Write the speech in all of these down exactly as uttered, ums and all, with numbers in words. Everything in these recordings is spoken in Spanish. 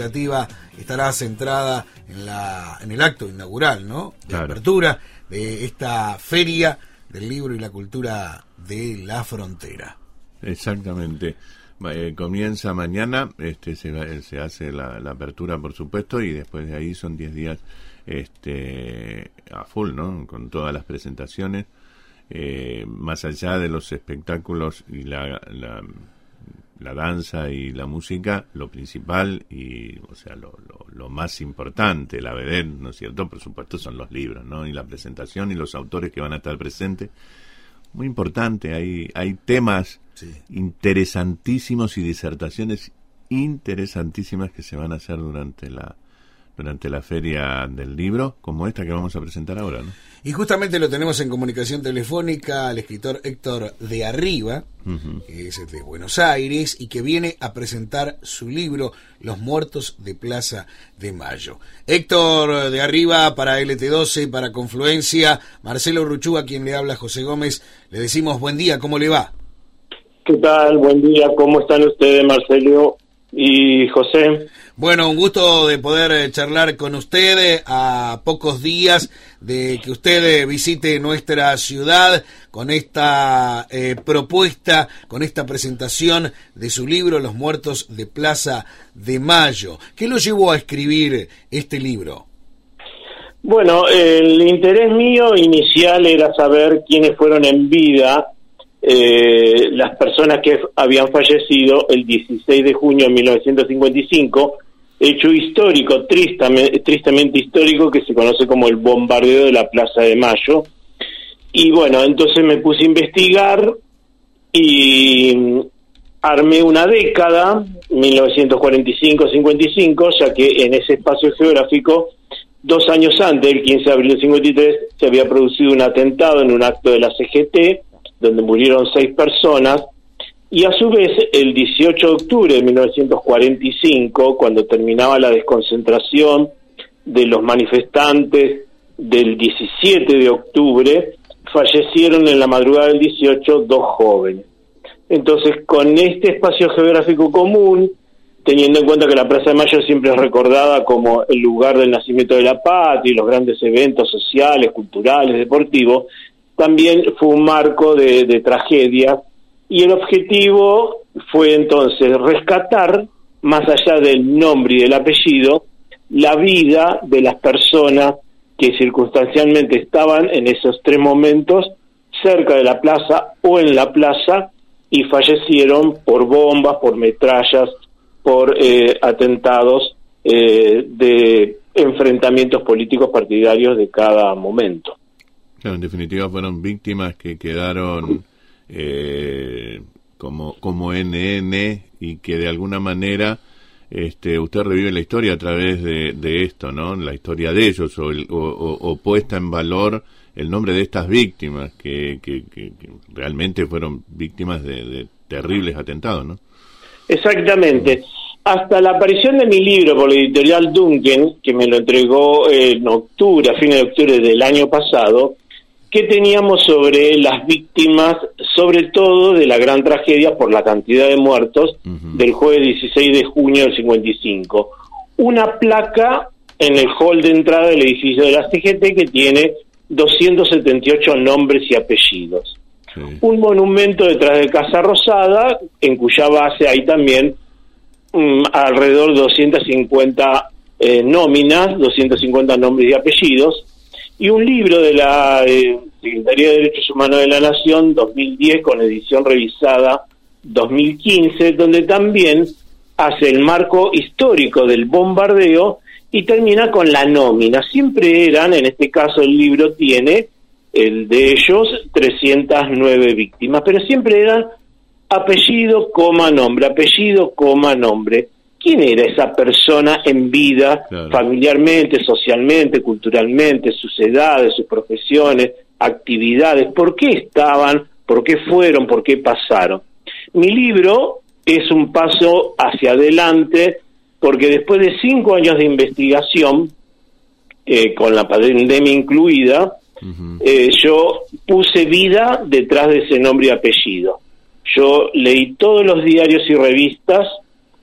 expectativa estará centrada en la en el acto inaugural, ¿no? De claro. apertura de esta feria del libro y la cultura de la frontera. Exactamente. Eh, comienza mañana, este se, se hace la, la apertura, por supuesto, y después de ahí son diez días este a full, ¿no? Con todas las presentaciones, eh, más allá de los espectáculos y la, la la danza y la música, lo principal y, o sea, lo, lo, lo más importante, la vedette, ¿no es cierto? Por supuesto son los libros, ¿no? Y la presentación y los autores que van a estar presentes. Muy importante, hay, hay temas sí. interesantísimos y disertaciones interesantísimas que se van a hacer durante la durante la feria del libro, como esta que vamos a presentar ahora, ¿no? Y justamente lo tenemos en comunicación telefónica al escritor Héctor de Arriba, uh-huh. que es de Buenos Aires y que viene a presentar su libro Los Muertos de Plaza de Mayo. Héctor de Arriba para L T doce, para Confluencia, Marcelo Ruchúa, quien le habla, José Gómez, le decimos buen día, ¿cómo le va? ¿Qué tal? Buen día, ¿cómo están ustedes, Marcelo y José? Bueno, un gusto de poder charlar con usted a pocos días de que usted visite nuestra ciudad con esta eh, propuesta, con esta presentación de su libro Los Muertos de Plaza de Mayo. ¿Qué lo llevó a escribir este libro? Bueno, el interés mío inicial era saber quiénes fueron en vida eh, las personas que habían fallecido el dieciséis de junio de mil novecientos cincuenta y cinco, hecho histórico, tristemente, tristemente histórico, que se conoce como el bombardeo de la Plaza de Mayo. Y bueno, entonces me puse a investigar y armé una década, mil novecientos cuarenta y cinco a cincuenta y cinco, ya que en ese espacio geográfico, dos años antes, el quince de abril de cincuenta y tres, se había producido un atentado en un acto de la C G T, donde murieron seis personas. Y a su vez, el dieciocho de octubre de mil novecientos cuarenta y cinco, cuando terminaba la desconcentración de los manifestantes del diecisiete de octubre, fallecieron en la madrugada del dieciocho dos jóvenes. Entonces, con este espacio geográfico común, teniendo en cuenta que la Plaza de Mayo siempre es recordada como el lugar del nacimiento de la patria y los grandes eventos sociales, culturales, deportivos, también fue un marco de, de tragedia. Y el objetivo fue entonces rescatar, más allá del nombre y del apellido, la vida de las personas que circunstancialmente estaban en esos tres momentos cerca de la plaza o en la plaza y fallecieron por bombas, por metrallas, por eh, atentados eh, de enfrentamientos políticos partidarios de cada momento. Claro, en definitiva fueron víctimas que quedaron Eh, como como N N y que de alguna manera este usted revive la historia a través de, de esto, ¿no? La historia de ellos o, el, o, o, o puesta en valor el nombre de estas víctimas que, que, que, que realmente fueron víctimas de, de terribles atentados, ¿no? Exactamente. Hasta la aparición de mi libro por la editorial Duncan, que me lo entregó en octubre, a fines de octubre del año pasado, ¿qué teníamos sobre las víctimas, sobre todo de la gran tragedia por la cantidad de muertos uh-huh. del jueves dieciséis de junio del cincuenta y cinco? Una placa en el hall de entrada del edificio de la C G T que tiene doscientos setenta y ocho nombres y apellidos. Sí. Un monumento detrás de Casa Rosada, en cuya base hay también um, alrededor de doscientas cincuenta eh, nóminas, doscientos cincuenta nombres y apellidos, y un libro de la eh, Secretaría de Derechos Humanos de la Nación, dos mil diez, con edición revisada dos mil quince, donde también hace el marco histórico del bombardeo y termina con la nómina. Siempre eran, en este caso el libro tiene, el de ellos, trescientas nueve víctimas, pero siempre eran apellido, coma, nombre, apellido, coma, nombre. ¿Quién era esa persona en vida, claro, familiarmente, socialmente, culturalmente, sus edades, sus profesiones, actividades? ¿Por qué estaban? ¿Por qué fueron? ¿Por qué pasaron? Mi libro es un paso hacia adelante porque después de cinco años de investigación, eh, con la pandemia incluida, uh-huh. eh, yo puse vida detrás de ese nombre y apellido. Yo leí todos los diarios y revistas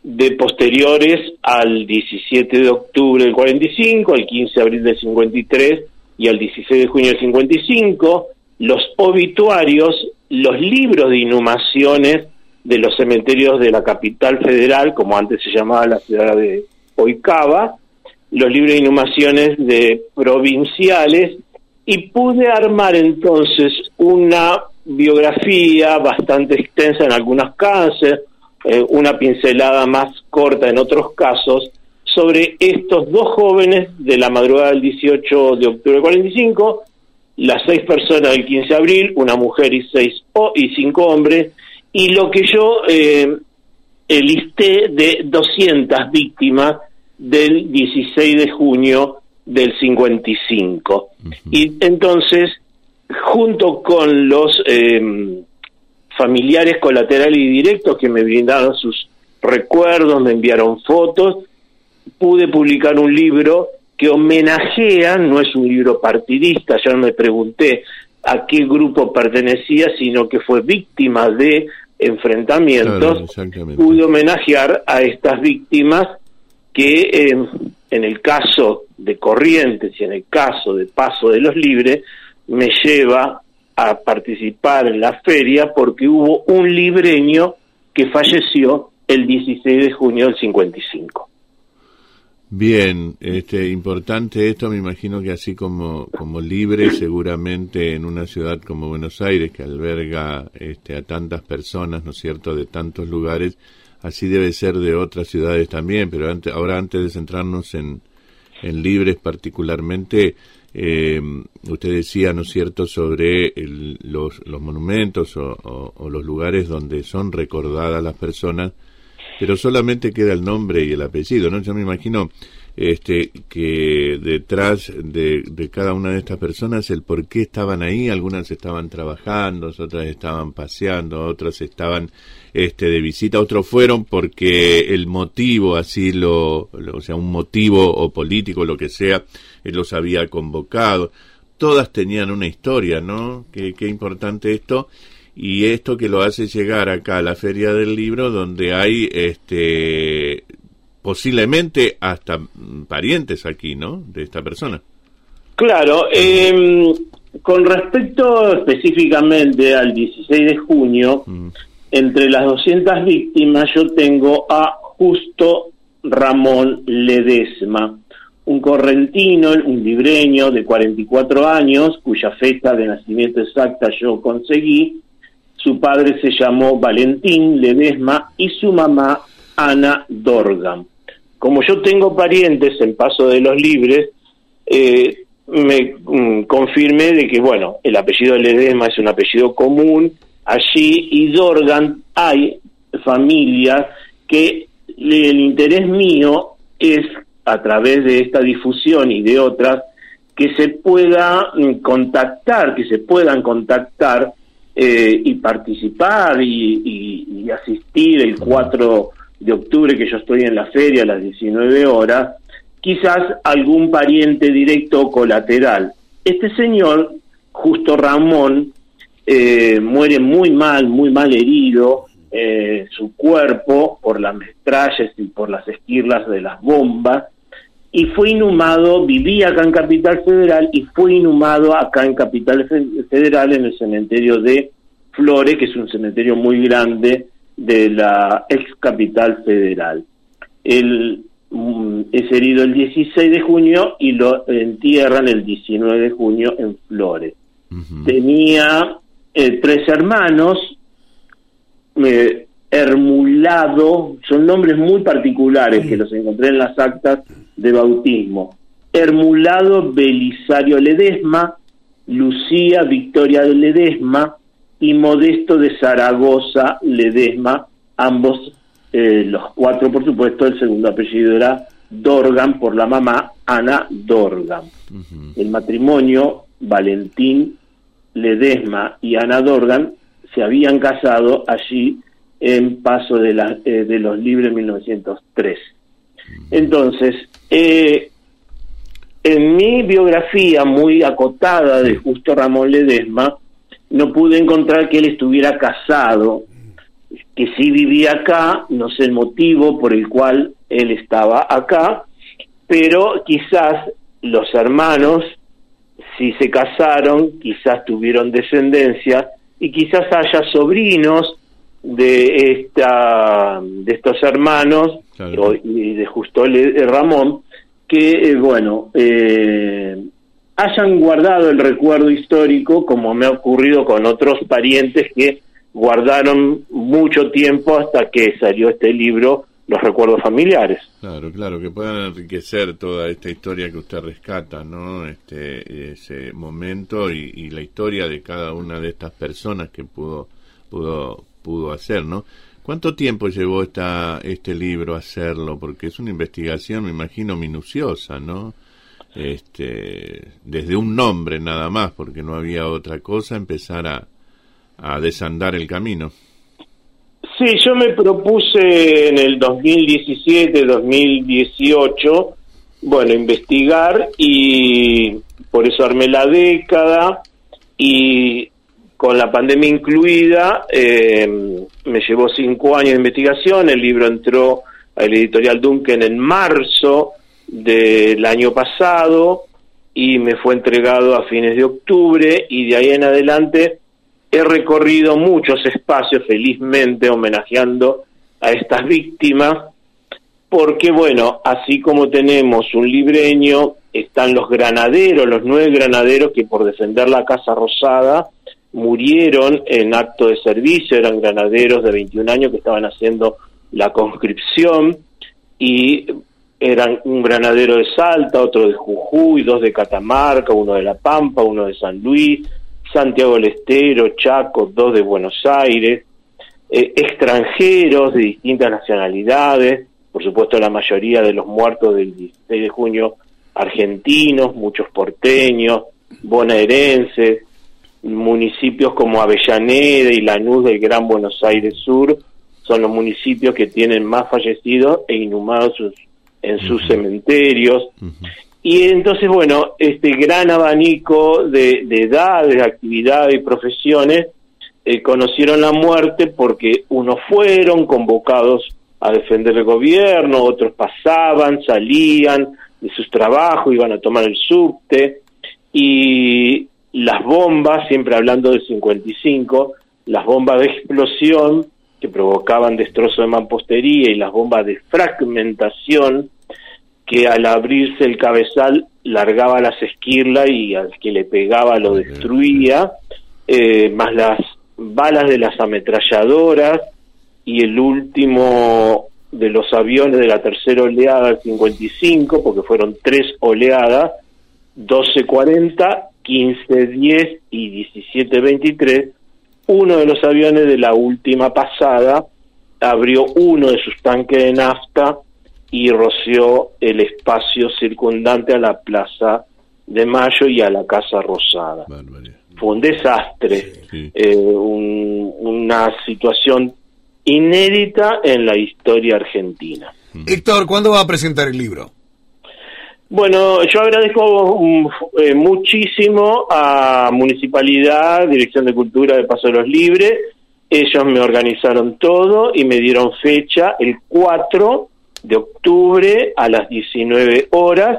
de posteriores al diecisiete de octubre del cuarenta y cinco, al quince de abril del cincuenta y tres y al dieciséis de junio del cincuenta y cinco, los obituarios, los libros de inhumaciones de los cementerios de la capital federal, como antes se llamaba la ciudad de Oicaba, los libros de inhumaciones de provinciales, y pude armar entonces una biografía bastante extensa en algunos casos, eh, una pincelada más corta en otros casos, sobre estos dos jóvenes de la madrugada del dieciocho de octubre del cuarenta y cinco, las seis personas del quince de abril, una mujer y seis o, y cinco hombres, y lo que yo eh, listé de doscientas víctimas del dieciséis de junio del cincuenta y cinco. Uh-huh. Y entonces, junto con los eh, familiares colaterales y directos que me brindaron sus recuerdos, me enviaron fotos, pude publicar un libro que homenajea, no es un libro partidista, ya no me pregunté a qué grupo pertenecía, sino que fue víctima de enfrentamientos. Claro, pude homenajear a estas víctimas que eh, en el caso de Corrientes y en el caso de Paso de los Libres me lleva a participar en la feria porque hubo un libreño que falleció el dieciséis de junio del cincuenta y cinco. Bien, este, importante esto, me imagino que así como, como Libre, seguramente en una ciudad como Buenos Aires, que alberga este, a tantas personas, ¿no es cierto?, de tantos lugares, así debe ser de otras ciudades también, pero antes, ahora antes de centrarnos en, en Libres particularmente, eh, usted decía, ¿no es cierto?, sobre el, los, los monumentos o, o, o los lugares donde son recordadas las personas, pero solamente queda el nombre y el apellido, ¿no? Yo me imagino este, que detrás de, de cada una de estas personas el por qué estaban ahí, algunas estaban trabajando, otras estaban paseando, otras estaban este, de visita, otros fueron porque el motivo, así lo, lo, o sea, un motivo o político, lo que sea, él los había convocado. Todas tenían una historia, ¿no? Qué, qué importante esto. Y esto que lo hace llegar acá a la Feria del Libro, donde hay este posiblemente hasta parientes aquí, ¿no?, de esta persona. Claro, eh, con respecto específicamente al dieciséis de junio, mm. entre las doscientas víctimas yo tengo a Justo Ramón Ledesma, un correntino, un libreño de cuarenta y cuatro años, cuya fecha de nacimiento exacta yo conseguí. Su padre se llamó Valentín Ledesma y su mamá Ana Dorgan. Como yo tengo parientes en Paso de los Libres, eh, me mm, confirmé de que, bueno, el apellido Ledesma es un apellido común allí, y Dorgan hay familias que el interés mío es, a través de esta difusión y de otras, que se pueda mm, contactar, que se puedan contactar Eh, y participar y, y, y asistir el cuatro de octubre, que yo estoy en la feria a las diecinueve horas, quizás algún pariente directo o colateral. Este señor, Justo Ramón, eh, muere muy mal, muy mal herido, eh, su cuerpo por las metrallas y por las esquirlas de las bombas, y fue inhumado, vivía acá en Capital Federal, y fue inhumado acá en Capital Federal en el cementerio de Flores, que es un cementerio muy grande de la ex Capital Federal. Él mm, es herido el dieciséis de junio y lo entierran el diecinueve de junio en Flores. Uh-huh. Tenía eh, tres hermanos, eh, Hermulado, son nombres muy particulares que los encontré en las actas de bautismo. Hermulado Belisario Ledesma, Lucía Victoria de Ledesma y Modesto de Zaragoza Ledesma, ambos, eh, los cuatro por supuesto, el segundo apellido era Dorgan por la mamá, Ana Dorgan. Uh-huh. El matrimonio, Valentín Ledesma y Ana Dorgan, se habían casado allí en Paso de, la, eh, de los Libres en mil novecientos tres. Entonces, eh, en mi biografía muy acotada de Justo Ramón Ledesma, no pude encontrar que él estuviera casado. que sí vivía acá, no sé el motivo por el cual él estaba acá, pero quizás los hermanos, si se casaron, quizás tuvieron descendencia, y quizás haya sobrinos de esta de estos hermanos, claro, y de Justo Ramón, que, eh, bueno, eh, hayan guardado el recuerdo histórico, como me ha ocurrido con otros parientes que guardaron mucho tiempo hasta que salió este libro, Los Recuerdos Familiares. Claro, claro, que puedan enriquecer toda esta historia que usted rescata, ¿no? Este, ese momento y, y la historia de cada una de estas personas que pudo, pudo, pudo hacer, ¿no? ¿Cuánto tiempo llevó esta, este libro a hacerlo? Porque es una investigación, me imagino, minuciosa, ¿no? Este, desde un nombre nada más, porque no había otra cosa, empezar a, a desandar el camino. Sí, yo me propuse en el dos mil diecisiete, dos mil dieciocho, bueno, investigar, y por eso armé la década, y con la pandemia incluida, eh, me llevó cinco años de investigación. El libro entró a la editorial Duncan en marzo del año pasado y me fue entregado a fines de octubre, y de ahí en adelante he recorrido muchos espacios, felizmente, homenajeando a estas víctimas, porque, bueno, así como tenemos un libreño, están los granaderos, los nueve granaderos que por defender la Casa Rosada murieron en acto de servicio. Eran granaderos de veintiún años que estaban haciendo la conscripción, y eran un granadero de Salta, otro de Jujuy, dos de Catamarca, uno de La Pampa, uno de San Luis, Santiago del Estero, Chaco, dos de Buenos Aires, eh, extranjeros de distintas nacionalidades, por supuesto la mayoría de los muertos del dieciséis de junio argentinos, muchos porteños, bonaerenses, municipios como Avellaneda y Lanús del Gran Buenos Aires Sur son los municipios que tienen más fallecidos e inhumados sus, en sus uh-huh. cementerios. Uh-huh. Y entonces, bueno, este gran abanico de, de edades, de actividades y profesiones eh, conocieron la muerte porque unos fueron convocados a defender el gobierno, otros pasaban, salían de sus trabajos, iban a tomar el subte, y las bombas, siempre hablando del cincuenta y cinco, las bombas de explosión que provocaban destrozo de mampostería y las bombas de fragmentación que al abrirse el cabezal largaba las esquirlas y al que le pegaba lo destruía, eh, más las balas de las ametralladoras y el último de los aviones de la tercera oleada del cincuenta y cinco, porque fueron tres oleadas, doce cuarenta, quince diez y diecisiete veintitrés, uno de los aviones de la última pasada abrió uno de sus tanques de nafta y roció el espacio circundante a la Plaza de Mayo y a la Casa Rosada. Barbaridad. Fue un desastre, sí. eh, un, una situación inédita en la historia argentina. Héctor, ¿cuándo va a presentar el libro? Bueno, yo agradezco um, eh, muchísimo a Municipalidad, Dirección de Cultura de Paso de los Libres. Ellos me organizaron todo y me dieron fecha el cuatro de octubre a las diecinueve horas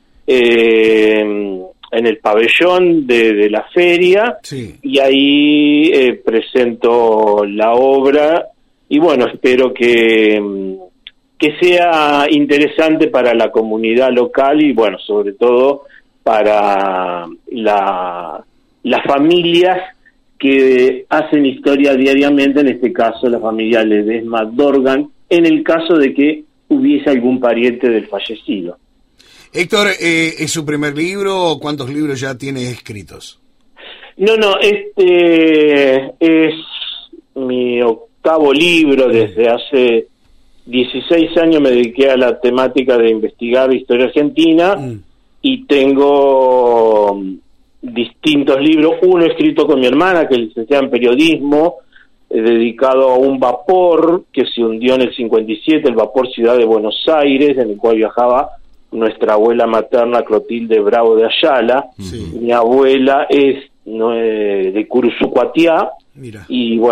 eh, en el pabellón de, de la feria, sí. Y ahí eh, presento la obra y bueno, espero que, que sea interesante para la comunidad local y bueno, sobre todo para la, las familias que hacen historia diariamente, en este caso la familia Ledesma Dorgan, en el caso de que hubiese algún pariente del fallecido. Héctor, eh, ¿es su primer libro? ¿Cuántos libros ya tiene escritos? No, no, este es mi octavo libro. Desde hace dieciséis años me dediqué a la temática de investigar historia argentina mm. y tengo distintos libros, uno escrito con mi hermana, que es licenciada en periodismo, eh, dedicado a un vapor que se hundió en el cincuenta y siete, el vapor Ciudad de Buenos Aires, en el cual viajaba nuestra abuela materna Clotilde Bravo de Ayala. Sí. Mi abuela es no, eh, de Curuzucuatiá. Mira. Y bueno,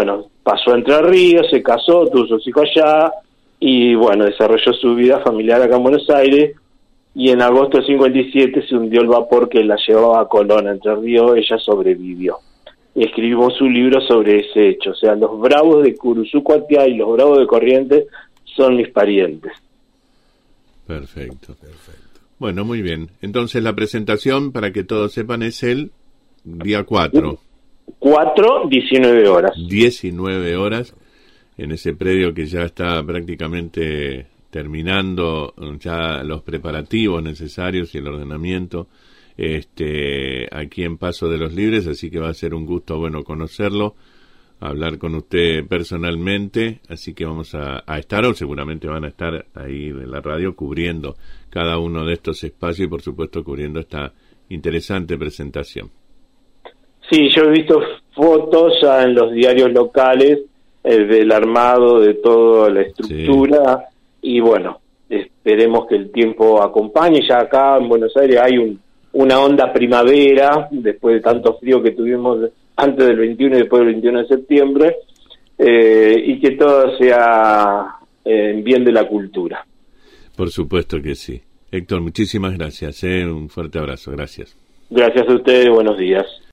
pasó a Entre Ríos, se casó, tuvo sus hijos allá, y bueno, desarrolló su vida familiar acá en Buenos Aires, y en agosto del cincuenta y siete se hundió el vapor que la llevaba a Colón, a Entre Ríos. Ella sobrevivió. Y escribió su libro sobre ese hecho. O sea, los bravos de Curuzú-Cuatiá y los bravos de Corrientes son mis parientes. Perfecto, perfecto. Bueno, muy bien. Entonces la presentación, para que todos sepan, es el día cuatro. cuatro, diecinueve horas. diecinueve horas, en ese predio que ya está prácticamente terminando ya los preparativos necesarios y el ordenamiento, este, aquí en Paso de los Libres, así que va a ser un gusto, bueno, conocerlo, hablar con usted personalmente, así que vamos a, a estar, o seguramente van a estar ahí en la radio cubriendo cada uno de estos espacios y por supuesto cubriendo esta interesante presentación. Sí, yo he visto fotos ya en los diarios locales eh, del armado, de toda la estructura, sí. Y bueno, esperemos que el tiempo acompañe. Ya acá en Buenos Aires hay un, una onda primavera, después de tanto frío que tuvimos antes del veintiuno y después del veintiuno de septiembre, eh, y que todo sea en bien de la cultura. Por supuesto que sí. Héctor, muchísimas gracias, ¿eh? Un fuerte abrazo, gracias. Gracias a ustedes, buenos días.